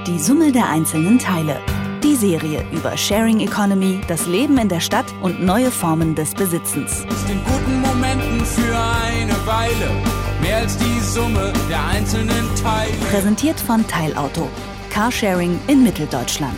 Die Summe der einzelnen Teile. Die Serie über Sharing Economy, das Leben in der Stadt und neue Formen des Besitzens. Ist in guten Momenten für eine Weile mehr als die Summe der einzelnen Teile. Präsentiert von Teilauto. Carsharing in Mitteldeutschland.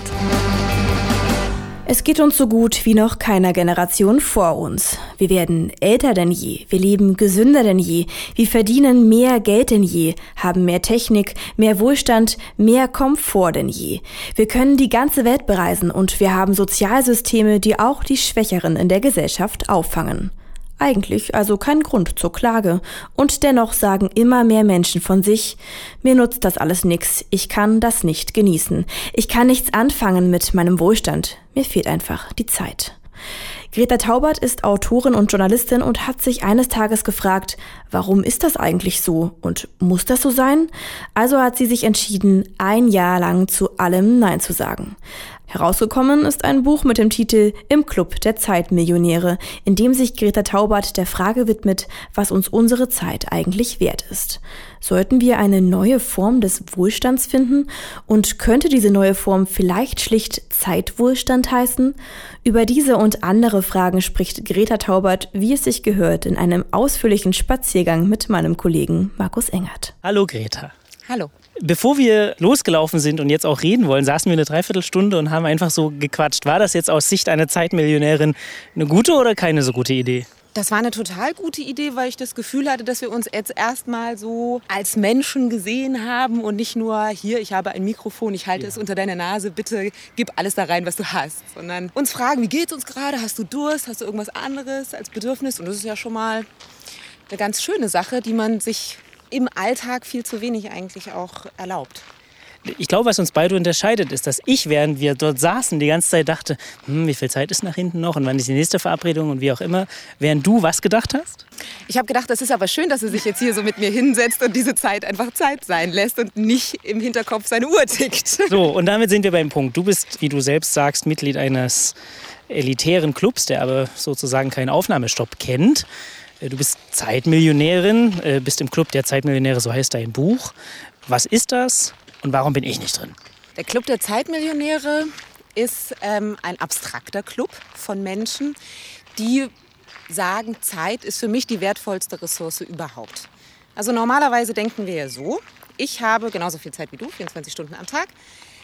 Es geht uns so gut wie noch keiner Generation vor uns. Wir werden älter denn je, wir leben gesünder denn je, wir verdienen mehr Geld denn je, haben mehr Technik, mehr Wohlstand, mehr Komfort denn je. Wir können die ganze Welt bereisen und wir haben Sozialsysteme, die auch die Schwächeren in der Gesellschaft auffangen. Eigentlich also kein Grund zur Klage. Und dennoch sagen immer mehr Menschen von sich, mir nutzt das alles nix, ich kann das nicht genießen. Ich kann nichts anfangen mit meinem Wohlstand. Mir fehlt einfach die Zeit. Greta Taubert ist Autorin und Journalistin und hat sich eines Tages gefragt, warum ist das eigentlich so und muss das so sein? Also hat sie sich entschieden, ein Jahr lang zu allem Nein zu sagen. Herausgekommen ist ein Buch mit dem Titel Im Club der Zeitmillionäre, in dem sich Greta Taubert der Frage widmet, was uns unsere Zeit eigentlich wert ist. Sollten wir eine neue Form des Wohlstands finden? Und könnte diese neue Form vielleicht schlicht Zeitwohlstand heißen? Über diese und andere Fragen spricht Greta Taubert, wie es sich gehört, in einem ausführlichen Spaziergang mit meinem Kollegen Markus Engert. Hallo Greta. Hallo. Bevor wir losgelaufen sind und jetzt auch reden wollen, saßen wir eine Dreiviertelstunde und haben einfach so gequatscht. War das jetzt aus Sicht einer Zeitmillionärin eine gute oder keine so gute Idee? Das war eine total gute Idee, weil ich das Gefühl hatte, dass wir uns jetzt erstmal so als Menschen gesehen haben und nicht nur, hier, ich habe ein Mikrofon, ich halte es unter deiner Nase, bitte gib alles da rein, was du hast. Sondern uns fragen, wie geht's uns gerade, hast du Durst, hast du irgendwas anderes als Bedürfnis? Und das ist ja schon mal eine ganz schöne Sache, die man sich im Alltag viel zu wenig eigentlich auch erlaubt. Ich glaube, was uns beide unterscheidet, ist, dass ich, während wir dort saßen, die ganze Zeit dachte, wie viel Zeit ist nach hinten noch und wann ist die nächste Verabredung und wie auch immer. Während du was gedacht hast? Ich habe gedacht, das ist aber schön, dass er sich jetzt hier so mit mir hinsetzt und diese Zeit einfach Zeit sein lässt und nicht im Hinterkopf seine Uhr tickt. So, und damit sind wir beim Punkt. Du bist, wie du selbst sagst, Mitglied eines elitären Clubs, der aber sozusagen keinen Aufnahmestopp kennt. Du bist Zeitmillionärin, bist im Club der Zeitmillionäre, so heißt dein Buch. Was ist das und warum bin ich nicht drin? Der Club der Zeitmillionäre ist ein abstrakter Club von Menschen, die sagen, Zeit ist für mich die wertvollste Ressource überhaupt. Also normalerweise denken wir ja so, ich habe genauso viel Zeit wie du, 24 Stunden am Tag.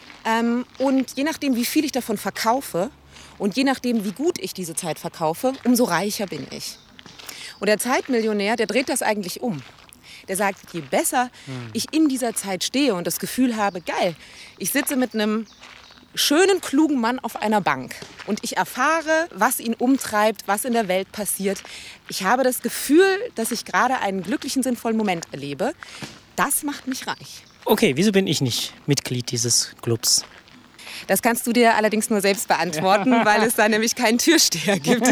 Und je nachdem, wie viel ich davon verkaufe und je nachdem, wie gut ich diese Zeit verkaufe, umso reicher bin ich. Und der Zeitmillionär, der dreht das eigentlich um. Der sagt, je besser ich in dieser Zeit stehe und das Gefühl habe, geil, ich sitze mit einem schönen, klugen Mann auf einer Bank und ich erfahre, was ihn umtreibt, was in der Welt passiert. Ich habe das Gefühl, dass ich gerade einen glücklichen, sinnvollen Moment erlebe. Das macht mich reich. Okay, wieso bin ich nicht Mitglied dieses Clubs? Das kannst du dir allerdings nur selbst beantworten, weil es da nämlich keinen Türsteher gibt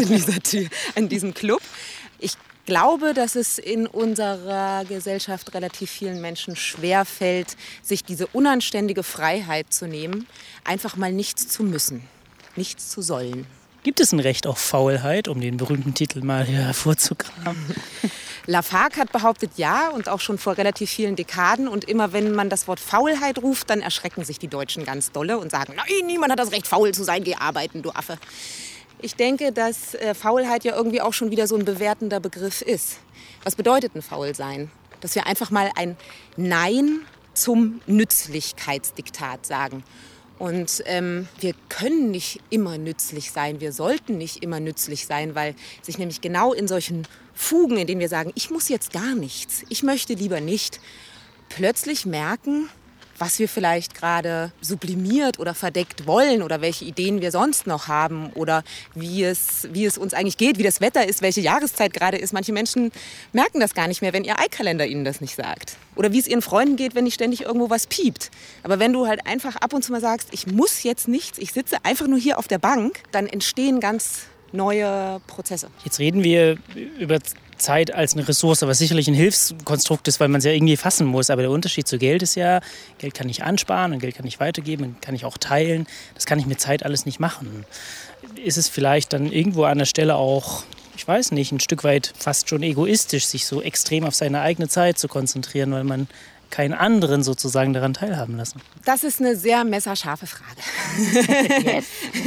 in diesem Club. Ich glaube, dass es in unserer Gesellschaft relativ vielen Menschen schwerfällt, sich diese unanständige Freiheit zu nehmen, einfach mal nichts zu müssen, nichts zu sollen. Gibt es ein Recht auf Faulheit, um den berühmten Titel mal hier hervorzukramen? Lafargue hat behauptet, ja, und auch schon vor relativ vielen Dekaden. Und immer wenn man das Wort Faulheit ruft, dann erschrecken sich die Deutschen ganz dolle und sagen, nein, niemand hat das Recht, faul zu sein, geh arbeiten, du Affe. Ich denke, dass Faulheit ja irgendwie auch schon wieder so ein bewertender Begriff ist. Was bedeutet ein Faulsein? Dass wir einfach mal ein Nein zum Nützlichkeitsdiktat sagen. Und wir können nicht immer nützlich sein, wir sollten nicht immer nützlich sein, weil sich nämlich genau in solchen Fugen, in denen wir sagen, ich muss jetzt gar nichts, ich möchte lieber nicht, plötzlich merken, was wir vielleicht gerade sublimiert oder verdeckt wollen oder welche Ideen wir sonst noch haben oder wie es uns eigentlich geht, wie das Wetter ist, welche Jahreszeit gerade ist. Manche Menschen merken das gar nicht mehr, wenn ihr iCalendar ihnen das nicht sagt. Oder wie es ihren Freunden geht, wenn nicht ständig irgendwo was piept. Aber wenn du halt einfach ab und zu mal sagst, ich muss jetzt nichts, ich sitze einfach nur hier auf der Bank, dann entstehen ganz neue Prozesse. Jetzt reden wir über Zeit als eine Ressource, was sicherlich ein Hilfskonstrukt ist, weil man es ja irgendwie fassen muss. Aber der Unterschied zu Geld ist ja, Geld kann ich ansparen und Geld kann ich weitergeben und kann ich auch teilen. Das kann ich mit Zeit alles nicht machen. Ist es vielleicht dann irgendwo an der Stelle auch, ich weiß nicht, ein Stück weit fast schon egoistisch, sich so extrem auf seine eigene Zeit zu konzentrieren, weil man keinen anderen sozusagen daran teilhaben lassen? Das ist eine sehr messerscharfe Frage. Yes.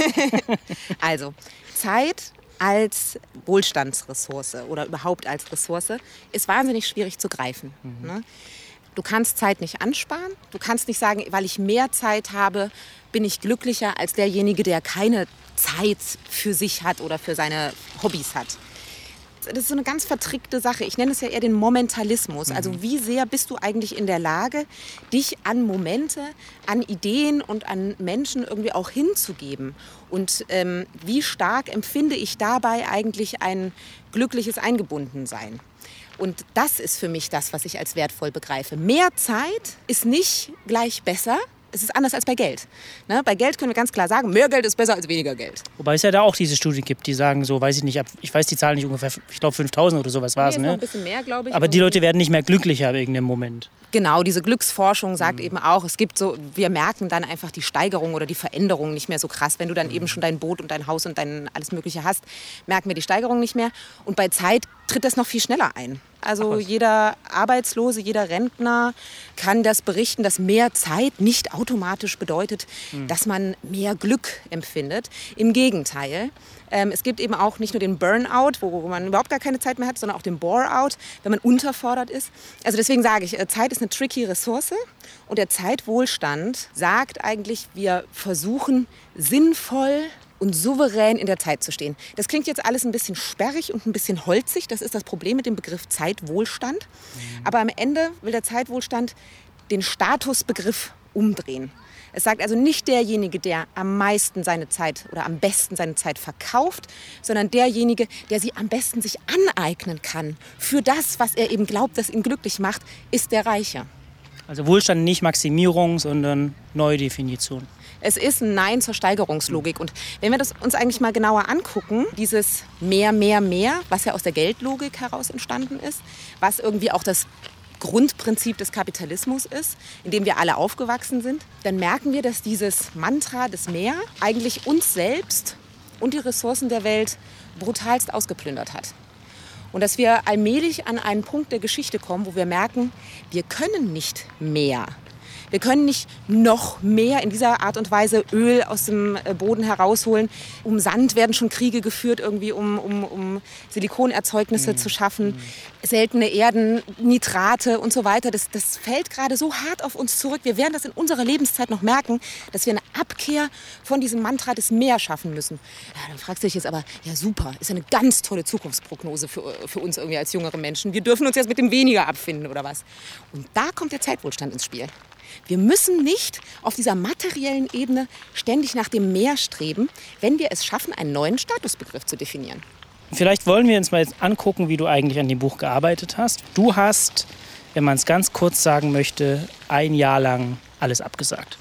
Also, Zeit als Wohlstandsressource oder überhaupt als Ressource ist wahnsinnig schwierig zu greifen. Ne? Du kannst Zeit nicht ansparen. Du kannst nicht sagen, weil ich mehr Zeit habe, bin ich glücklicher als derjenige, der keine Zeit für sich hat oder für seine Hobbys hat. Das ist so eine ganz vertrickte Sache. Ich nenne es ja eher den Momentalismus. Also wie sehr bist du eigentlich in der Lage, dich an Momente, an Ideen und an Menschen irgendwie auch hinzugeben? Und wie stark empfinde ich dabei eigentlich ein glückliches Eingebundensein? Und das ist für mich das, was ich als wertvoll begreife. Mehr Zeit ist nicht gleich besser. Es ist anders als bei Geld. Ne? Bei Geld können wir ganz klar sagen, mehr Geld ist besser als weniger Geld. Wobei es ja da auch diese Studie gibt, die sagen so, weiß ich nicht, ich weiß die Zahl nicht ungefähr, ich glaube 5.000 oder sowas war es. Nee, Ne? ein bisschen mehr, glaube ich. Aber die Leute werden nicht mehr glücklicher wegen dem Moment. Genau, diese Glücksforschung sagt eben auch, es gibt so, wir merken dann einfach die Steigerung oder die Veränderung nicht mehr so krass. Wenn du dann eben schon dein Boot und dein Haus und dein alles Mögliche hast, merken wir die Steigerung nicht mehr. Und bei Zeit tritt das noch viel schneller ein. Also jeder Arbeitslose, jeder Rentner kann das berichten, dass mehr Zeit nicht automatisch bedeutet, dass man mehr Glück empfindet. Im Gegenteil. Es gibt eben auch nicht nur den Burnout, wo man überhaupt gar keine Zeit mehr hat, sondern auch den Bore-out, wenn man unterfordert ist. Also deswegen sage ich, Zeit ist eine tricky Ressource und der Zeitwohlstand sagt eigentlich, wir versuchen sinnvoll und souverän in der Zeit zu stehen. Das klingt jetzt alles ein bisschen sperrig und ein bisschen holzig. Das ist das Problem mit dem Begriff Zeitwohlstand. Aber am Ende will der Zeitwohlstand den Statusbegriff umdrehen. Es sagt also nicht derjenige, der am meisten seine Zeit oder am besten seine Zeit verkauft, sondern derjenige, der sie am besten sich aneignen kann. Für das, was er eben glaubt, das ihn glücklich macht, ist der Reiche. Also Wohlstand nicht Maximierung, sondern Neudefinition. Es ist ein Nein zur Steigerungslogik. Und wenn wir das uns eigentlich mal genauer angucken, dieses mehr, mehr, mehr, was ja aus der Geldlogik heraus entstanden ist, was irgendwie auch das Grundprinzip des Kapitalismus ist, in dem wir alle aufgewachsen sind, dann merken wir, dass dieses Mantra des Mehr eigentlich uns selbst und die Ressourcen der Welt brutalst ausgeplündert hat. Und dass wir allmählich an einen Punkt der Geschichte kommen, wo wir merken, wir können nicht mehr. Wir können nicht noch mehr in dieser Art und Weise Öl aus dem Boden herausholen. Um Sand werden schon Kriege geführt, irgendwie um Silikonerzeugnisse zu schaffen. Seltene Erden, Nitrate und so weiter. Das fällt gerade so hart auf uns zurück. Wir werden das in unserer Lebenszeit noch merken, dass wir eine Abkehr von diesem Mantra des Mehr schaffen müssen. Ja, dann fragst du dich jetzt aber, ja super, ist ja eine ganz tolle Zukunftsprognose für uns irgendwie als jüngere Menschen. Wir dürfen uns jetzt mit dem Weniger abfinden oder was? Und da kommt der Zeitwohlstand ins Spiel. Wir müssen nicht auf dieser materiellen Ebene ständig nach dem Mehr streben, wenn wir es schaffen, einen neuen Statusbegriff zu definieren. Vielleicht wollen wir uns mal jetzt angucken, wie du eigentlich an dem Buch gearbeitet hast. Du hast, wenn man es ganz kurz sagen möchte, 1 Jahr lang alles abgesagt.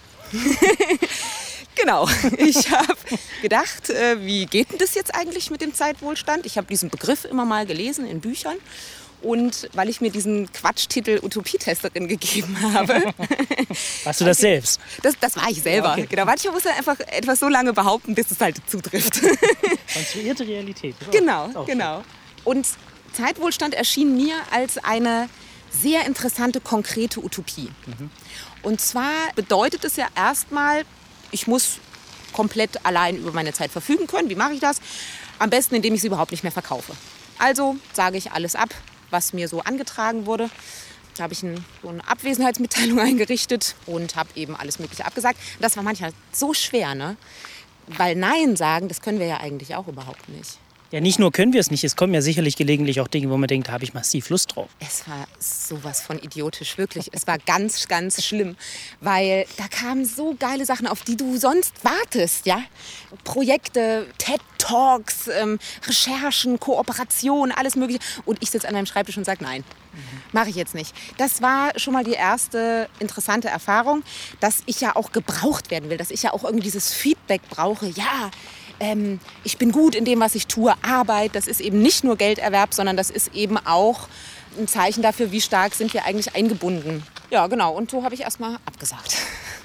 Genau. Ich habe gedacht, wie geht denn das jetzt eigentlich mit dem Zeitwohlstand? Ich habe diesen Begriff immer mal gelesen in Büchern. Und weil ich mir diesen Quatschtitel Utopietesterin gegeben habe. Warst du das selbst? Das war ich selber. Okay. Genau, manchmal muss man einfach etwas so lange behaupten, bis es halt zutrifft. Konstruierte Realität. Genau. Und Zeitwohlstand erschien mir als eine sehr interessante, konkrete Utopie. Und zwar bedeutet es ja erstmal, ich muss komplett allein über meine Zeit verfügen können. Wie mache ich das? Am besten, indem ich sie überhaupt nicht mehr verkaufe. Also sage ich alles ab, was mir so angetragen wurde. Da habe ich so eine Abwesenheitsmitteilung eingerichtet und habe eben alles Mögliche abgesagt. Das war manchmal so schwer, ne? Weil Nein sagen, das können wir ja eigentlich auch überhaupt nicht. Ja, nicht nur können wir es nicht, es kommen ja sicherlich gelegentlich auch Dinge, wo man denkt, da habe ich massiv Lust drauf. Es war sowas von idiotisch, wirklich. Es war ganz, ganz schlimm, weil da kamen so geile Sachen, auf die du sonst wartest, ja? Projekte, TED-Talks, Recherchen, Kooperation, alles Mögliche. Und ich sitze an meinem Schreibtisch und sage, nein, mache ich jetzt nicht. Das war schon mal die erste interessante Erfahrung, dass ich ja auch gebraucht werden will, dass ich ja auch irgendwie dieses Feedback brauche, ja, ich bin gut in dem, was ich tue. Arbeit, das ist eben nicht nur Gelderwerb, sondern das ist eben auch ein Zeichen dafür, wie stark sind wir eigentlich eingebunden. Ja, genau. Und so habe ich erstmal abgesagt.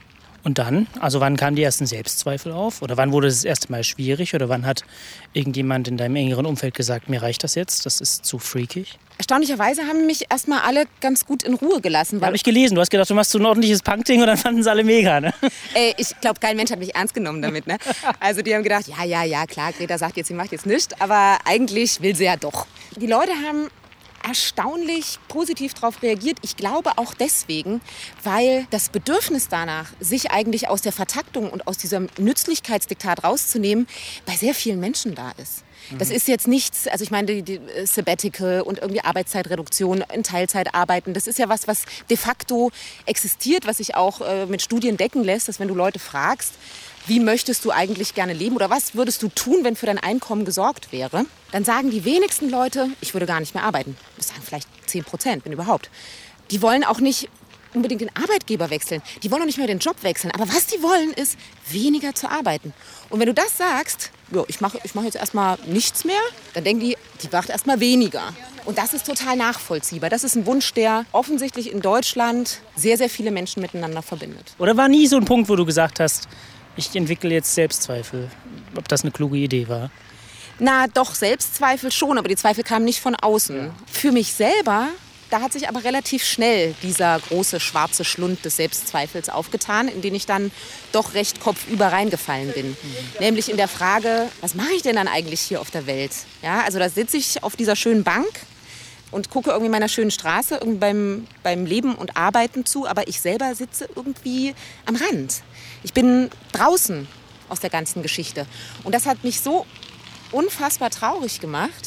Und dann? Also wann kamen die ersten Selbstzweifel auf? Oder wann wurde es das erste Mal schwierig? Oder wann hat irgendjemand in deinem engeren Umfeld gesagt, mir reicht das jetzt, das ist zu freakig? Erstaunlicherweise haben mich erstmal alle ganz gut in Ruhe gelassen. Habe ich gelesen. Du hast gedacht, du machst so ein ordentliches Punkding und dann fanden es alle mega, ne? Ich glaube, kein Mensch hat mich ernst genommen damit, ne? Also die haben gedacht, ja, klar, Greta sagt jetzt, sie macht jetzt nichts, aber eigentlich will sie ja doch. Die Leute haben erstaunlich positiv darauf reagiert. Ich glaube auch deswegen, weil das Bedürfnis danach, sich eigentlich aus der Vertaktung und aus diesem Nützlichkeitsdiktat rauszunehmen, bei sehr vielen Menschen da ist. Das ist jetzt nichts, also ich meine, die Sabbatical und irgendwie Arbeitszeitreduktion, in Teilzeit arbeiten, das ist ja was de facto existiert, was sich auch mit Studien decken lässt, dass wenn du Leute fragst, wie möchtest du eigentlich gerne leben oder was würdest du tun, wenn für dein Einkommen gesorgt wäre, dann sagen die wenigsten Leute, ich würde gar nicht mehr arbeiten. Das sagen vielleicht 10%, wenn überhaupt. Die wollen auch nicht unbedingt den Arbeitgeber wechseln. Die wollen auch nicht mehr den Job wechseln. Aber was die wollen, ist, weniger zu arbeiten. Und wenn du das sagst, ja, ich mach jetzt erstmal nichts mehr, dann denken die macht erstmal weniger. Und das ist total nachvollziehbar. Das ist ein Wunsch, der offensichtlich in Deutschland sehr, sehr viele Menschen miteinander verbindet. Oder war nie so ein Punkt, wo du gesagt hast, ich entwickle jetzt Selbstzweifel, ob das eine kluge Idee war? Na doch, Selbstzweifel schon, aber die Zweifel kamen nicht von außen. Ja. Für mich selber, da hat sich aber relativ schnell dieser große schwarze Schlund des Selbstzweifels aufgetan, in den ich dann doch recht kopfüber reingefallen bin. Nämlich in der Frage, was mache ich denn dann eigentlich hier auf der Welt? Ja, also da sitze ich auf dieser schönen Bank und gucke irgendwie meiner schönen Straße irgendwie beim Leben und Arbeiten zu, aber ich selber sitze irgendwie am Rand. Ich bin draußen aus der ganzen Geschichte. Und das hat mich so unfassbar traurig gemacht,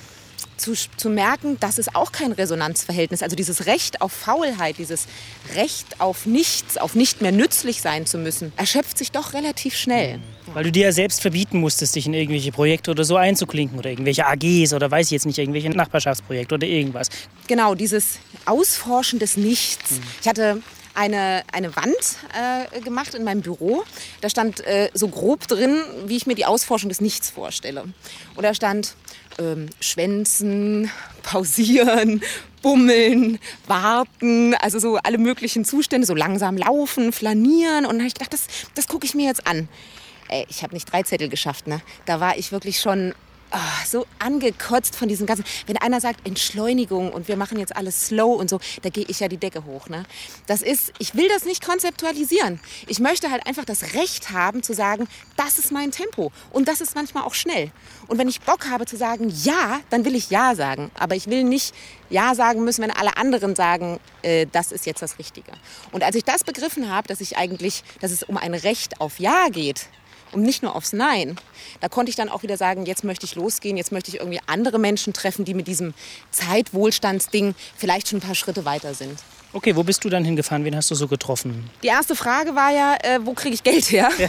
zu merken, das ist auch kein Resonanzverhältnis. Also dieses Recht auf Faulheit, dieses Recht auf nichts, auf nicht mehr nützlich sein zu müssen, erschöpft sich doch relativ schnell. Weil du dir ja selbst verbieten musstest, dich in irgendwelche Projekte oder so einzuklinken oder irgendwelche AGs oder weiß ich jetzt nicht, irgendwelche Nachbarschaftsprojekte oder irgendwas. Genau, dieses Ausforschen des Nichts. Ich hatte eine Wand gemacht in meinem Büro. Da stand so grob drin, wie ich mir die Ausforschung des Nichts vorstelle. Und da stand schwänzen, pausieren, bummeln, warten, also so alle möglichen Zustände, so langsam laufen, flanieren. Und dann habe ich gedacht, das gucke ich mir jetzt an. Ich habe nicht 3 Zettel geschafft, ne? Da war ich wirklich schon so angekotzt von diesem ganzen. Wenn einer sagt Entschleunigung und wir machen jetzt alles slow und so, da gehe ich ja die Decke hoch. Ne? Ich will das nicht konzeptualisieren. Ich möchte halt einfach das Recht haben zu sagen, das ist mein Tempo und das ist manchmal auch schnell. Und wenn ich Bock habe zu sagen ja, dann will ich ja sagen. Aber ich will nicht ja sagen müssen, wenn alle anderen sagen, das ist jetzt das Richtige. Und als ich das begriffen habe, dass es um ein Recht auf Ja geht, und nicht nur aufs Nein. Da konnte ich dann auch wieder sagen, jetzt möchte ich losgehen, jetzt möchte ich irgendwie andere Menschen treffen, die mit diesem Zeitwohlstandsding vielleicht schon ein paar Schritte weiter sind. Okay, wo bist du dann hingefahren? Wen hast du so getroffen? Die erste Frage war ja, wo kriege ich Geld her? Ja.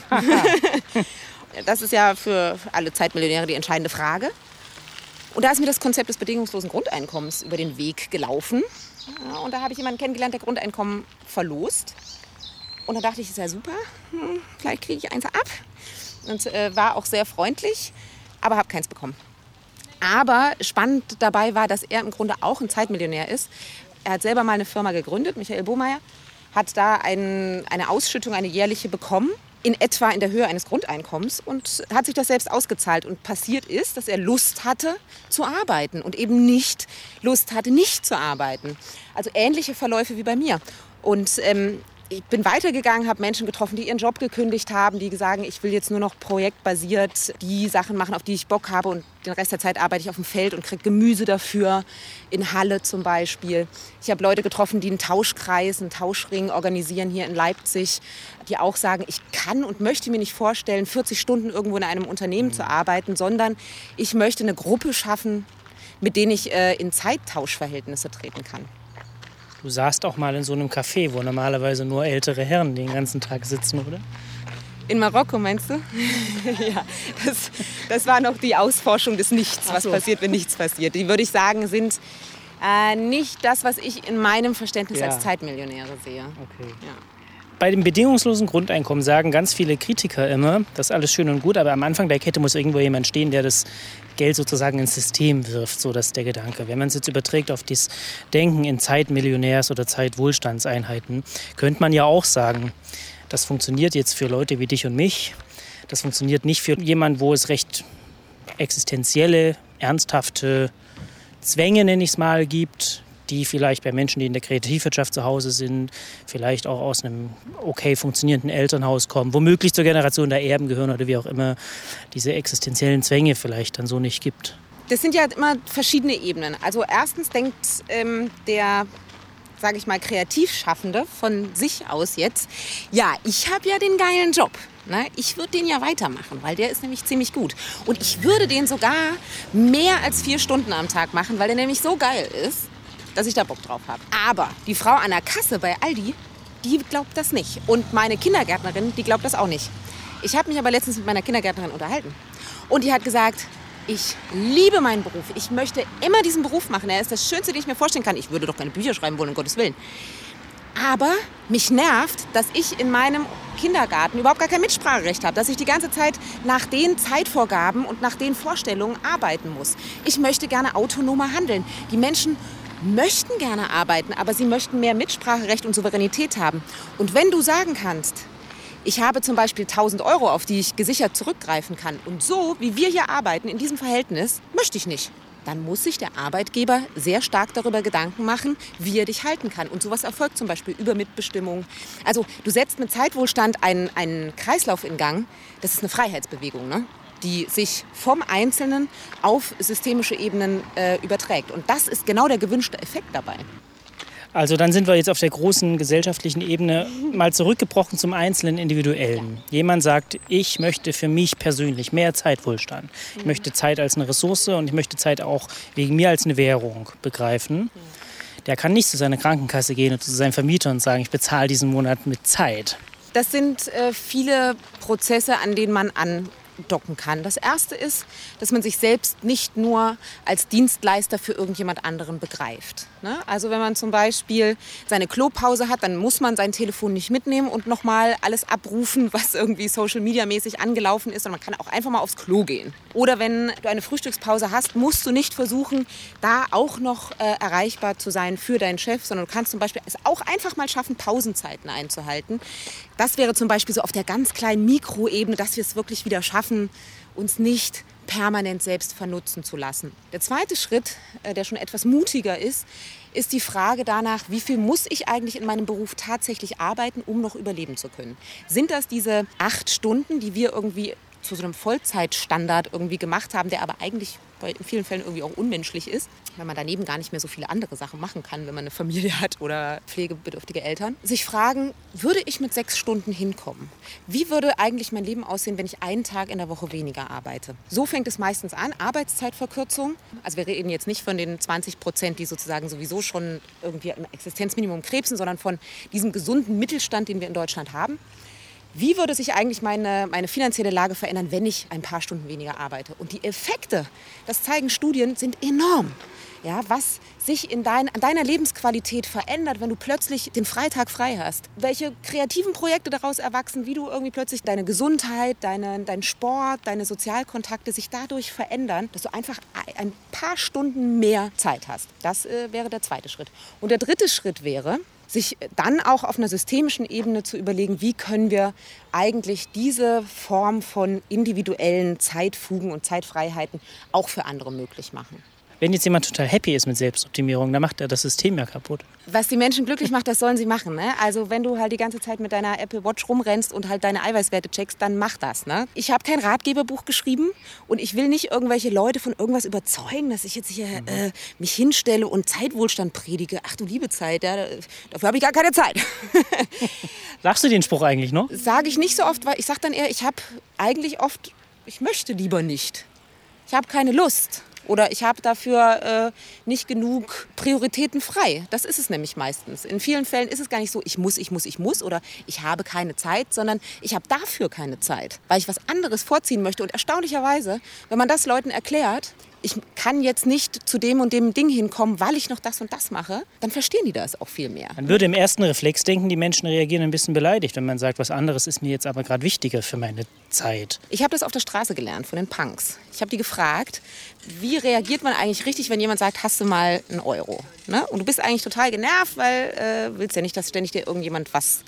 Das ist ja für alle Zeitmillionäre die entscheidende Frage. Und da ist mir das Konzept des bedingungslosen Grundeinkommens über den Weg gelaufen. Ja, und da habe ich jemanden kennengelernt, der Grundeinkommen verlost. Und da dachte ich, ist ja super, vielleicht kriege ich eins ab. Und war auch sehr freundlich, aber habe keins bekommen. Aber spannend dabei war, dass er im Grunde auch ein Zeitmillionär ist. Er hat selber mal eine Firma gegründet, Michael Bohmeier, hat da eine Ausschüttung, eine jährliche bekommen, in etwa in der Höhe eines Grundeinkommens und hat sich das selbst ausgezahlt. Und passiert ist, dass er Lust hatte zu arbeiten und eben nicht Lust hatte, nicht zu arbeiten. Also ähnliche Verläufe wie bei mir. Und ich bin weitergegangen, habe Menschen getroffen, die ihren Job gekündigt haben, die sagen, ich will jetzt nur noch projektbasiert die Sachen machen, auf die ich Bock habe und den Rest der Zeit arbeite ich auf dem Feld und kriege Gemüse dafür, in Halle zum Beispiel. Ich habe Leute getroffen, die einen Tauschkreis, einen Tauschring organisieren hier in Leipzig, die auch sagen, ich kann und möchte mir nicht vorstellen, 40 Stunden irgendwo in einem Unternehmen zu arbeiten, sondern ich möchte eine Gruppe schaffen, mit denen ich in Zeittauschverhältnisse treten kann. Du saßt auch mal in so einem Café, wo normalerweise nur ältere Herren den ganzen Tag sitzen, oder? In Marokko, meinst du? Ja, das war noch die Ausforschung des Nichts, was passiert, wenn nichts passiert. Die, würde ich sagen, sind nicht das, was ich in meinem Verständnis als Zeitmillionäre sehe. Okay. Ja. Bei dem bedingungslosen Grundeinkommen sagen ganz viele Kritiker immer, das ist alles schön und gut, aber am Anfang der Kette muss irgendwo jemand stehen, der das Geld sozusagen ins System wirft, so das ist der Gedanke. Wenn man es jetzt überträgt auf das Denken in Zeitmillionärs- oder Zeitwohlstandseinheiten, könnte man ja auch sagen, Das funktioniert jetzt für Leute wie dich und mich. Das funktioniert nicht für jemanden, wo es recht existenzielle, ernsthafte Zwänge, nenne ich es mal, gibt, die vielleicht bei Menschen, die in der Kreativwirtschaft zu Hause sind, vielleicht auch aus einem okay funktionierenden Elternhaus kommen, womöglich zur Generation der Erben gehören oder wie auch immer, diese existenziellen Zwänge vielleicht dann so nicht gibt. Das sind ja immer verschiedene Ebenen. Also erstens denkt der, sage ich mal, Kreativschaffende von sich aus jetzt, ja, ich habe ja den geilen Job. Ne? Ich würde den ja weitermachen, weil der ist nämlich ziemlich gut. Und ich würde den sogar mehr als 4 Stunden am Tag machen, weil der nämlich so geil ist, dass ich da Bock drauf habe. Aber die Frau an der Kasse bei Aldi, die glaubt das nicht. Und meine Kindergärtnerin, die glaubt das auch nicht. Ich habe mich aber letztens mit meiner Kindergärtnerin unterhalten. Und die hat gesagt, ich liebe meinen Beruf. Ich möchte immer diesen Beruf machen. Er ist das Schönste, den ich mir vorstellen kann. Ich würde doch keine Bücher schreiben wollen, um Gottes Willen. Aber mich nervt, dass ich in meinem Kindergarten überhaupt gar kein Mitspracherecht habe. Dass ich die ganze Zeit nach den Zeitvorgaben und nach den Vorstellungen arbeiten muss. Ich möchte gerne autonomer handeln. Die Menschen möchten gerne arbeiten, aber sie möchten mehr Mitspracherecht und Souveränität haben. Und wenn du sagen kannst, ich habe zum Beispiel 1.000 Euro, auf die ich gesichert zurückgreifen kann, und so, wie wir hier arbeiten, in diesem Verhältnis, möchte ich nicht, dann muss sich der Arbeitgeber sehr stark darüber Gedanken machen, wie er dich halten kann. Und sowas erfolgt zum Beispiel über Mitbestimmung. Also du setzt mit Zeitwohlstand einen Kreislauf in Gang. Das ist eine Freiheitsbewegung, ne? Die sich vom Einzelnen auf systemische Ebenen überträgt. Und das ist genau der gewünschte Effekt dabei. Also dann sind wir jetzt auf der großen gesellschaftlichen Ebene mal zurückgebrochen zum einzelnen Individuellen. Jemand sagt, ich möchte für mich persönlich mehr Zeitwohlstand. Ich möchte Zeit als eine Ressource und ich möchte Zeit auch wegen mir als eine Währung begreifen. Der kann nicht zu seiner Krankenkasse gehen und zu seinem Vermieter und sagen, ich bezahle diesen Monat mit Zeit. Das sind viele Prozesse, an denen man andocken kann. Das erste ist, dass man sich selbst nicht nur als Dienstleister für irgendjemand anderen begreift. Ne? Also wenn man zum Beispiel seine Klopause hat, dann muss man sein Telefon nicht mitnehmen und nochmal alles abrufen, was irgendwie Social-Media-mäßig angelaufen ist, sondern man kann auch einfach mal aufs Klo gehen. Oder wenn du eine Frühstückspause hast, musst du nicht versuchen, da auch noch erreichbar zu sein für deinen Chef, sondern du kannst zum Beispiel es auch einfach mal schaffen, Pausenzeiten einzuhalten. Das wäre zum Beispiel so auf der ganz kleinen Mikroebene, dass wir es wirklich wieder schaffen, uns nicht permanent selbst vernutzen zu lassen. Der zweite Schritt, der schon etwas mutiger ist die Frage danach, wie viel muss ich eigentlich in meinem Beruf tatsächlich arbeiten, um noch überleben zu können? Sind das diese 8 Stunden, die wir irgendwie zu so einem Vollzeitstandard irgendwie gemacht haben, der aber eigentlich in vielen Fällen irgendwie auch unmenschlich ist, weil man daneben gar nicht mehr so viele andere Sachen machen kann, wenn man eine Familie hat oder pflegebedürftige Eltern. Sich fragen, würde ich mit 6 Stunden hinkommen? Wie würde eigentlich mein Leben aussehen, wenn ich einen Tag in der Woche weniger arbeite? So fängt es meistens an, Arbeitszeitverkürzung. Also wir reden jetzt nicht von den 20%, die sozusagen sowieso schon irgendwie im Existenzminimum krebsen, sondern von diesem gesunden Mittelstand, den wir in Deutschland haben. Wie würde sich eigentlich meine finanzielle Lage verändern, wenn ich ein paar Stunden weniger arbeite? Und die Effekte, das zeigen Studien, sind enorm. Ja, was sich an deiner Lebensqualität verändert, wenn du plötzlich den Freitag frei hast. Welche kreativen Projekte daraus erwachsen, wie du irgendwie plötzlich deine Gesundheit, dein Sport, deine Sozialkontakte sich dadurch verändern, dass du einfach ein paar Stunden mehr Zeit hast. Das wäre der zweite Schritt. Und der dritte Schritt wäre, sich dann auch auf einer systemischen Ebene zu überlegen, wie können wir eigentlich diese Form von individuellen Zeitfugen und Zeitfreiheiten auch für andere möglich machen. Wenn jetzt jemand total happy ist mit Selbstoptimierung, dann macht er das System ja kaputt. Was die Menschen glücklich macht, das sollen sie machen. Ne? Also wenn du halt die ganze Zeit mit deiner Apple Watch rumrennst und halt deine Eiweißwerte checkst, dann mach das. Ne? Ich habe kein Ratgeberbuch geschrieben und ich will nicht irgendwelche Leute von irgendwas überzeugen, dass ich jetzt hier mich hinstelle und Zeitwohlstand predige. Ach du liebe Zeit, ja, dafür habe ich gar keine Zeit. Sagst du den Spruch eigentlich noch? Sage ich nicht so oft, weil ich sage dann eher, ich möchte lieber nicht. Ich habe keine Lust. Oder ich habe dafür nicht genug Prioritäten frei. Das ist es nämlich meistens. In vielen Fällen ist es gar nicht so, ich muss oder ich habe keine Zeit, sondern ich habe dafür keine Zeit, weil ich was anderes vorziehen möchte. Und erstaunlicherweise, wenn man das Leuten erklärt, ich kann jetzt nicht zu dem und dem Ding hinkommen, weil ich noch das und das mache, dann verstehen die das auch viel mehr. Man würde im ersten Reflex denken, die Menschen reagieren ein bisschen beleidigt, wenn man sagt, was anderes ist mir jetzt aber gerade wichtiger für meine Zeit. Ich habe das auf der Straße gelernt von den Punks. Ich habe die gefragt, wie reagiert man eigentlich richtig, wenn jemand sagt, hast du mal einen Euro? Ne? Und du bist eigentlich total genervt, weil willst ja nicht, dass ständig dir irgendjemand was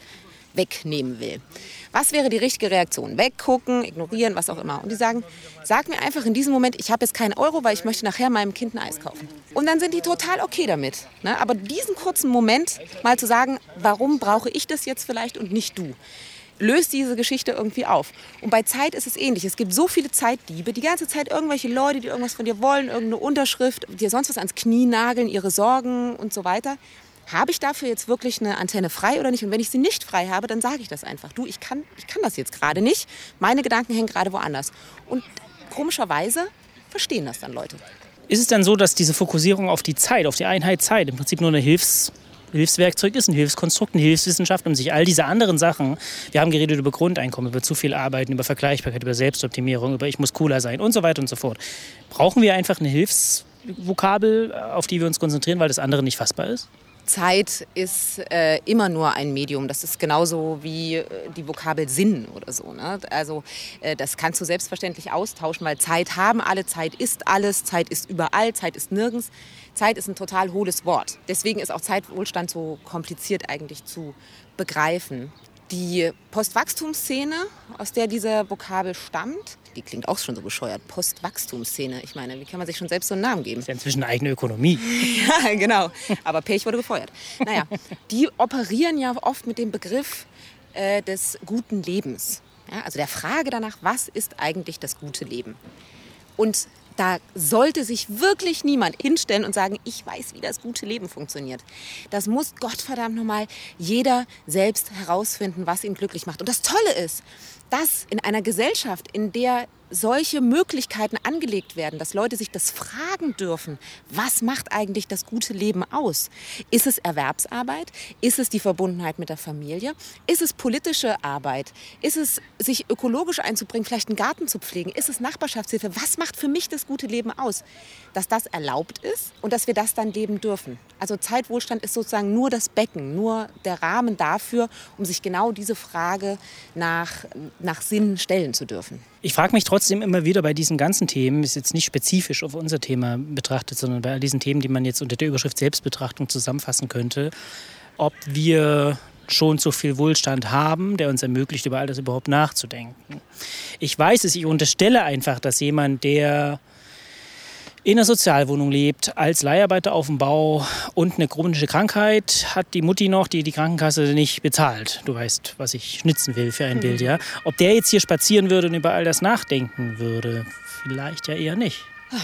wegnehmen will. Was wäre die richtige Reaktion? Weggucken, ignorieren, was auch immer. Und die sagen, sag mir einfach in diesem Moment, ich habe jetzt keinen Euro, weil ich möchte nachher meinem Kind ein Eis kaufen. Und dann sind die total okay damit. Ne? Aber diesen kurzen Moment mal zu sagen, warum brauche ich das jetzt vielleicht und nicht du? Löst diese Geschichte irgendwie auf. Und bei Zeit ist es ähnlich. Es gibt so viele Zeitdiebe, die ganze Zeit irgendwelche Leute, die irgendwas von dir wollen, irgendeine Unterschrift, dir sonst was ans Knie nageln, ihre Sorgen und so weiter. Habe ich dafür jetzt wirklich eine Antenne frei oder nicht? Und wenn ich sie nicht frei habe, dann sage ich das einfach. Du, ich kann das jetzt gerade nicht. Meine Gedanken hängen gerade woanders. Und komischerweise verstehen das dann Leute. Ist es dann so, dass diese Fokussierung auf die Zeit, auf die Einheit Zeit im Prinzip nur ein Hilfswerkzeug ist, ein Hilfskonstrukt, eine Hilfswissenschaft, um sich all diese anderen Sachen, wir haben geredet über Grundeinkommen, über zu viel Arbeiten, über Vergleichbarkeit, über Selbstoptimierung, über ich muss cooler sein und so weiter und so fort. Brauchen wir einfach eine Hilfsvokabel, auf die wir uns konzentrieren, weil das andere nicht fassbar ist? Zeit ist immer nur ein Medium. Das ist genauso wie die Vokabel Sinn oder so. Ne? Also das kannst du selbstverständlich austauschen, weil Zeit haben alle, Zeit ist alles, Zeit ist überall, Zeit ist nirgends. Zeit ist ein total hohles Wort. Deswegen ist auch Zeitwohlstand so kompliziert eigentlich zu begreifen. Die Postwachstumsszene, aus der diese Vokabel stammt, die klingt auch schon so bescheuert. Postwachstumsszene. Ich meine, wie kann man sich schon selbst so einen Namen geben? Das ist ja inzwischen eine eigene Ökonomie. Ja, genau. Aber Pech wurde gefeuert. Naja, die operieren ja oft mit dem Begriff des guten Lebens. Ja, also der Frage danach, was ist eigentlich das gute Leben? Und da sollte sich wirklich niemand hinstellen und sagen, ich weiß, wie das gute Leben funktioniert. Das muss Gottverdammt nochmal jeder selbst herausfinden, was ihn glücklich macht. Und das Tolle ist, dass in einer Gesellschaft, in der solche Möglichkeiten angelegt werden, dass Leute sich das fragen dürfen, was macht eigentlich das gute Leben aus? Ist es Erwerbsarbeit? Ist es die Verbundenheit mit der Familie? Ist es politische Arbeit? Ist es sich ökologisch einzubringen, vielleicht einen Garten zu pflegen? Ist es Nachbarschaftshilfe? Was macht für mich das gute Leben aus? Dass das erlaubt ist und dass wir das dann leben dürfen. Also Zeitwohlstand ist sozusagen nur das Becken, nur der Rahmen dafür, um sich genau diese Frage nach Sinn stellen zu dürfen. Ich frage mich trotzdem immer wieder bei diesen ganzen Themen, ist jetzt nicht spezifisch auf unser Thema betrachtet, sondern bei all diesen Themen, die man jetzt unter der Überschrift Selbstbetrachtung zusammenfassen könnte, ob wir schon so viel Wohlstand haben, der uns ermöglicht, über all das überhaupt nachzudenken. Ich weiß es, ich unterstelle einfach, dass jemand, der in einer Sozialwohnung lebt, als Leiharbeiter auf dem Bau und eine chronische Krankheit, hat die Mutti noch, die Krankenkasse nicht bezahlt. Du weißt, was ich schnitzen will für ein Bild, ja? Ob der jetzt hier spazieren würde und über all das nachdenken würde, vielleicht ja eher nicht.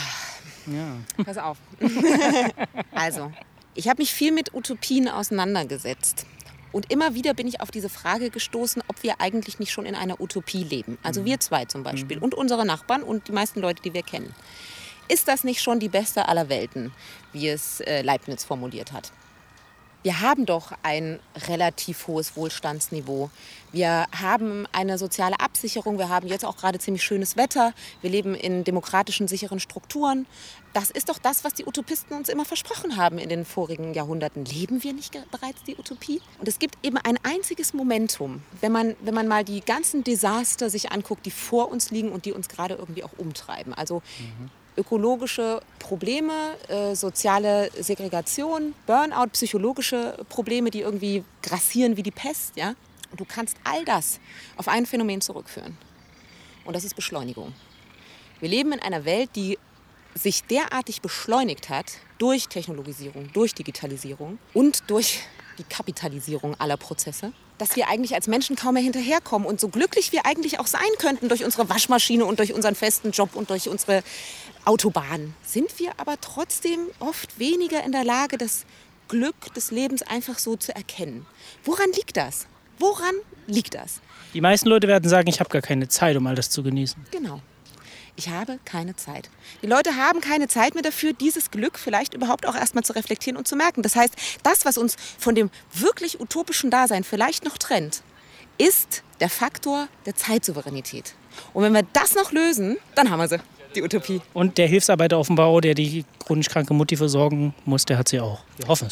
Ja. Pass auf. Also, ich habe mich viel mit Utopien auseinandergesetzt. Und immer wieder bin ich auf diese Frage gestoßen, ob wir eigentlich nicht schon in einer Utopie leben. Also wir zwei zum Beispiel und unsere Nachbarn und die meisten Leute, die wir kennen. Ist das nicht schon die beste aller Welten, wie es Leibniz formuliert hat? Wir haben doch ein relativ hohes Wohlstandsniveau. Wir haben eine soziale Absicherung. Wir haben jetzt auch gerade ziemlich schönes Wetter. Wir leben in demokratischen, sicheren Strukturen. Das ist doch das, was die Utopisten uns immer versprochen haben in den vorigen Jahrhunderten. Leben wir nicht bereits die Utopie? Und es gibt eben ein einziges Momentum, wenn man mal die ganzen Desaster sich anguckt, die vor uns liegen und die uns gerade irgendwie auch umtreiben. Also ökologische Probleme, soziale Segregation, Burnout, psychologische Probleme, die irgendwie grassieren wie die Pest. Ja? Und du kannst all das auf ein Phänomen zurückführen. Und das ist Beschleunigung. Wir leben in einer Welt, die sich derartig beschleunigt hat durch Technologisierung, durch Digitalisierung und durch die Kapitalisierung aller Prozesse, dass wir eigentlich als Menschen kaum mehr hinterherkommen. Und so glücklich wir eigentlich auch sein könnten durch unsere Waschmaschine und durch unseren festen Job und durch unsere Autobahn, sind wir aber trotzdem oft weniger in der Lage, das Glück des Lebens einfach so zu erkennen. Woran liegt das? Woran liegt das? Die meisten Leute werden sagen, ich habe gar keine Zeit, um all das zu genießen. Genau. Ich habe keine Zeit. Die Leute haben keine Zeit mehr dafür, dieses Glück vielleicht überhaupt auch erstmal zu reflektieren und zu merken. Das heißt, das, was uns von dem wirklich utopischen Dasein vielleicht noch trennt, ist der Faktor der Zeitsouveränität. Und wenn wir das noch lösen, dann haben wir sie, die Utopie. Und der Hilfsarbeiter auf dem Bau, der die chronisch kranke Mutti versorgen muss, der hat sie auch. Wir hoffen es.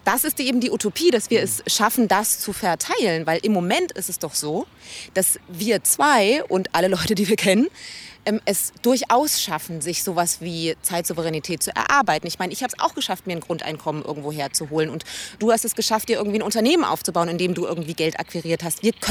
das ist eben die Utopie, dass wir es schaffen, das zu verteilen. Weil im Moment ist es doch so, dass wir zwei und alle Leute, die wir kennen, es durchaus schaffen, sich sowas wie Zeitsouveränität zu erarbeiten. Ich meine, ich habe es auch geschafft, mir ein Grundeinkommen irgendwo herzuholen. Und du hast es geschafft, dir irgendwie ein Unternehmen aufzubauen, in dem du irgendwie Geld akquiriert hast. Wir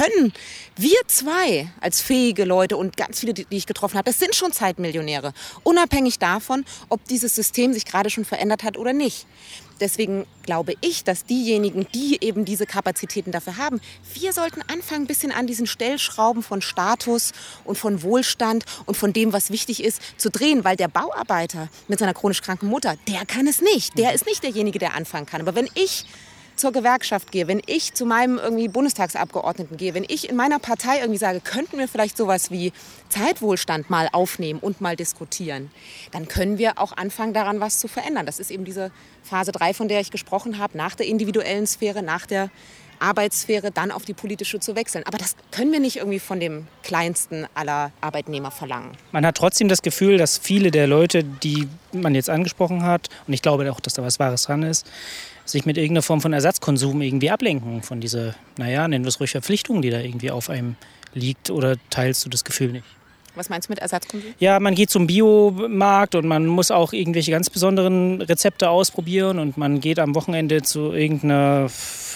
zwei als fähige Leute und ganz viele, die ich getroffen habe, das sind schon Zeitmillionäre. Unabhängig davon, ob dieses System sich gerade schon verändert hat oder nicht. Deswegen glaube ich, dass diejenigen, die eben diese Kapazitäten dafür haben, wir sollten anfangen, ein bisschen an diesen Stellschrauben von Status und von Wohlstand und von dem, was wichtig ist, zu drehen. Weil der Bauarbeiter mit seiner chronisch kranken Mutter, der kann es nicht. Der ist nicht derjenige, der anfangen kann. Aber wenn ich zur Gewerkschaft gehe, wenn ich zu meinem irgendwie Bundestagsabgeordneten gehe, wenn ich in meiner Partei irgendwie sage, könnten wir vielleicht sowas wie Zeitwohlstand mal aufnehmen und mal diskutieren, dann können wir auch anfangen, daran was zu verändern. Das ist eben diese Phase 3, von der ich gesprochen habe, nach der individuellen Sphäre, nach der Arbeitssphäre, dann auf die politische zu wechseln. Aber das können wir nicht irgendwie von dem kleinsten aller Arbeitnehmer verlangen. Man hat trotzdem das Gefühl, dass viele der Leute, die man jetzt angesprochen hat, und ich glaube auch, dass da was Wahres dran ist, sich mit irgendeiner Form von Ersatzkonsum irgendwie ablenken von dieser, nennen wir es ruhig, Verpflichtung, die da irgendwie auf einem liegt. Oder teilst du das Gefühl nicht? Was meinst du mit Ersatzkonsum? Ja, man geht zum Biomarkt und man muss auch irgendwelche ganz besonderen Rezepte ausprobieren und man geht am Wochenende zu irgendeiner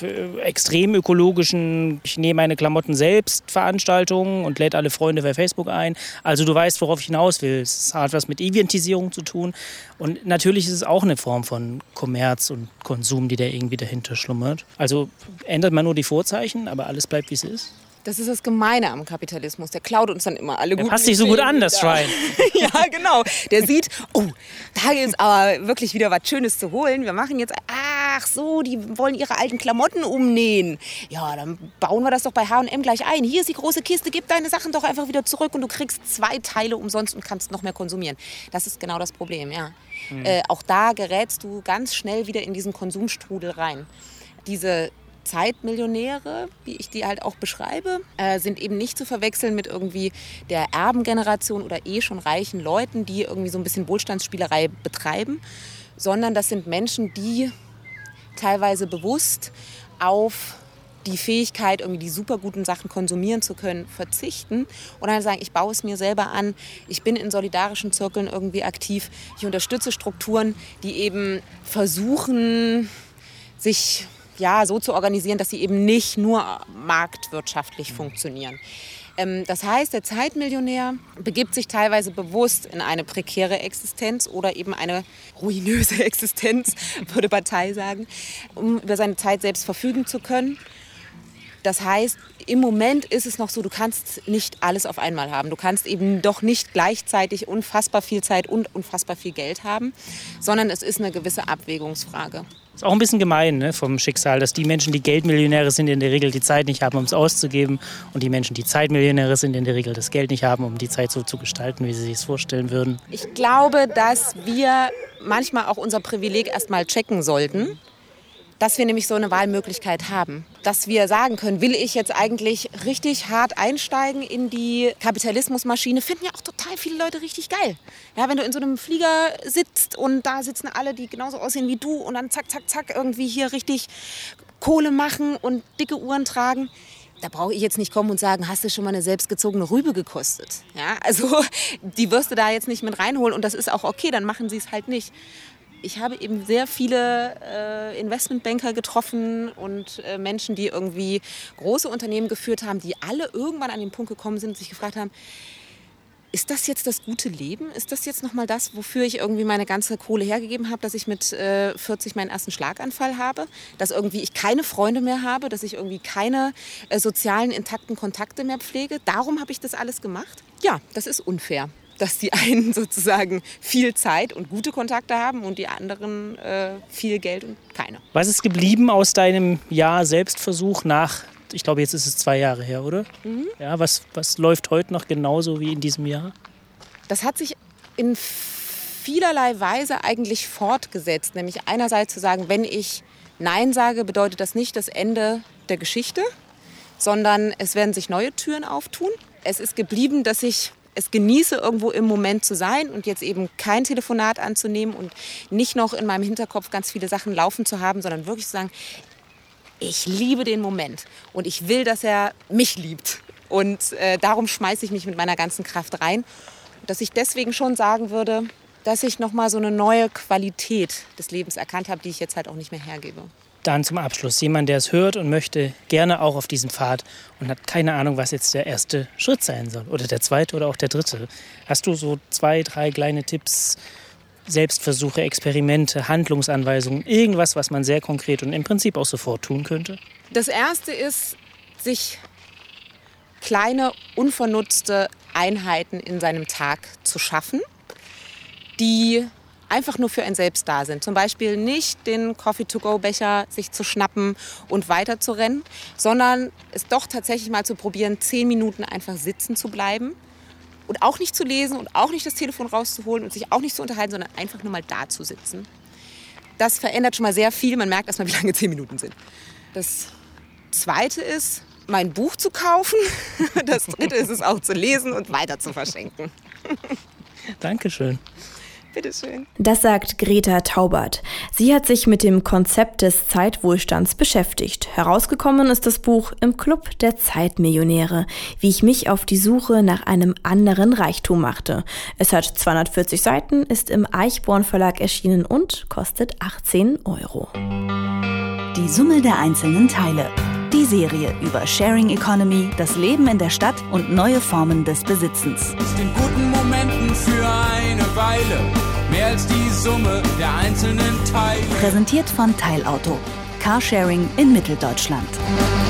extrem ökologischen, ich nehme meine Klamotten selbst Veranstaltung und lädt alle Freunde bei Facebook ein. Also du weißt, worauf ich hinaus will. Es hat was mit Evidentisierung zu tun und natürlich ist es auch eine Form von Kommerz und Konsum, die da irgendwie dahinter schlummert. Also ändert man nur die Vorzeichen, aber alles bleibt, wie es ist. Das ist das Gemeine am Kapitalismus. Der klaut uns dann immer alle gut. Passt nicht so gut an, das Schwein. Ja, genau. Der sieht, oh, da gibt es aber wirklich wieder was Schönes zu holen. Wir machen jetzt, ach so, die wollen ihre alten Klamotten umnähen. Ja, dann bauen wir das doch bei H&M gleich ein. Hier ist die große Kiste, gib deine Sachen doch einfach wieder zurück und du kriegst 2 Teile umsonst und kannst noch mehr konsumieren. Das ist genau das Problem, ja. Auch da gerätst du ganz schnell wieder in diesen Konsumstrudel rein. Diese Zeitmillionäre, wie ich die halt auch beschreibe, sind eben nicht zu verwechseln mit irgendwie der Erbengeneration oder schon reichen Leuten, die irgendwie so ein bisschen Wohlstandsspielerei betreiben, sondern das sind Menschen, die teilweise bewusst auf die Fähigkeit, irgendwie die super guten Sachen konsumieren zu können, verzichten und dann sagen, ich baue es mir selber an, ich bin in solidarischen Zirkeln irgendwie aktiv, ich unterstütze Strukturen, die eben versuchen, sich so zu organisieren, dass sie eben nicht nur marktwirtschaftlich funktionieren. Das heißt, der Zeitmillionär begibt sich teilweise bewusst in eine prekäre Existenz oder eben eine ruinöse Existenz, würde Partei sagen, um über seine Zeit selbst verfügen zu können. Das heißt, im Moment ist es noch so, du kannst nicht alles auf einmal haben. Du kannst eben doch nicht gleichzeitig unfassbar viel Zeit und unfassbar viel Geld haben, sondern es ist eine gewisse Abwägungsfrage. Ist auch ein bisschen gemein, ne, vom Schicksal, dass die Menschen, die Geldmillionäre sind, in der Regel die Zeit nicht haben, um es auszugeben. Und die Menschen, die Zeitmillionäre sind, in der Regel das Geld nicht haben, um die Zeit so zu gestalten, wie sie sich es vorstellen würden. Ich glaube, dass wir manchmal auch unser Privileg erst mal checken sollten. Dass wir nämlich so eine Wahlmöglichkeit haben. Dass wir sagen können, will ich jetzt eigentlich richtig hart einsteigen in die Kapitalismusmaschine, finden ja auch total viele Leute richtig geil. Ja, wenn du in so einem Flieger sitzt und da sitzen alle, die genauso aussehen wie du und dann zack, zack, zack irgendwie hier richtig Kohle machen und dicke Uhren tragen. Da brauche ich jetzt nicht kommen und sagen, hast du schon mal eine selbstgezogene Rübe gekostet? Ja, also die wirst du da jetzt nicht mit reinholen und das ist auch okay, dann machen sie es halt nicht. Ich habe eben sehr viele Investmentbanker getroffen und Menschen, die irgendwie große Unternehmen geführt haben, die alle irgendwann an den Punkt gekommen sind und sich gefragt haben, ist das jetzt das gute Leben? Ist das jetzt nochmal das, wofür ich irgendwie meine ganze Kohle hergegeben habe, dass ich mit 40 meinen ersten Schlaganfall habe? Dass irgendwie ich keine Freunde mehr habe, dass ich irgendwie keine sozialen, intakten Kontakte mehr pflege? Darum habe ich das alles gemacht? Ja, das ist unfair. Dass die einen sozusagen viel Zeit und gute Kontakte haben und die anderen viel Geld und keine. Was ist geblieben aus deinem Jahr Selbstversuch nach, ich glaube jetzt ist es 2 Jahre her, oder? Mhm. Ja, was läuft heute noch genauso wie in diesem Jahr? Das hat sich in vielerlei Weise eigentlich fortgesetzt. Nämlich einerseits zu sagen, wenn ich Nein sage, bedeutet das nicht das Ende der Geschichte, sondern es werden sich neue Türen auftun. Es ist geblieben, dass ich es genieße, irgendwo im Moment zu sein und jetzt eben kein Telefonat anzunehmen und nicht noch in meinem Hinterkopf ganz viele Sachen laufen zu haben, sondern wirklich zu sagen, ich liebe den Moment und ich will, dass er mich liebt. Und darum schmeiße ich mich mit meiner ganzen Kraft rein. Dass ich deswegen schon sagen würde, dass ich nochmal so eine neue Qualität des Lebens erkannt habe, die ich jetzt halt auch nicht mehr hergebe. Dann zum Abschluss, jemand, der es hört und möchte gerne auch auf diesem Pfad und hat keine Ahnung, was jetzt der erste Schritt sein soll oder der zweite oder auch der dritte. Hast du so 2, 3 kleine Tipps, Selbstversuche, Experimente, Handlungsanweisungen, irgendwas, was man sehr konkret und im Prinzip auch sofort tun könnte? Das Erste ist, sich kleine, unvernutzte Einheiten in seinem Tag zu schaffen, die einfach nur für einen selbst da sind. Zum Beispiel nicht den Coffee-to-go-Becher sich zu schnappen und weiter zu rennen, sondern es doch tatsächlich mal zu probieren, 10 Minuten einfach sitzen zu bleiben und auch nicht zu lesen und auch nicht das Telefon rauszuholen und sich auch nicht zu unterhalten, sondern einfach nur mal da zu sitzen. Das verändert schon mal sehr viel. Man merkt erstmal, wie lange 10 Minuten sind. Das Zweite ist, mein Buch zu kaufen. Das Dritte ist es auch zu lesen und weiter zu verschenken. Dankeschön. Bitteschön. Das sagt Greta Taubert. Sie hat sich mit dem Konzept des Zeitwohlstands beschäftigt. Herausgekommen ist das Buch Im Club der Zeitmillionäre, wie ich mich auf die Suche nach einem anderen Reichtum machte. Es hat 240 Seiten, ist im Eichborn Verlag erschienen und kostet 18 €. Die Summe der einzelnen Teile. Die Serie über Sharing Economy, das Leben in der Stadt und neue Formen des Besitzens. Aus den guten Momenten für eine Weile, mehr als die Summe der einzelnen Teile. Präsentiert von Teilauto. Carsharing in Mitteldeutschland.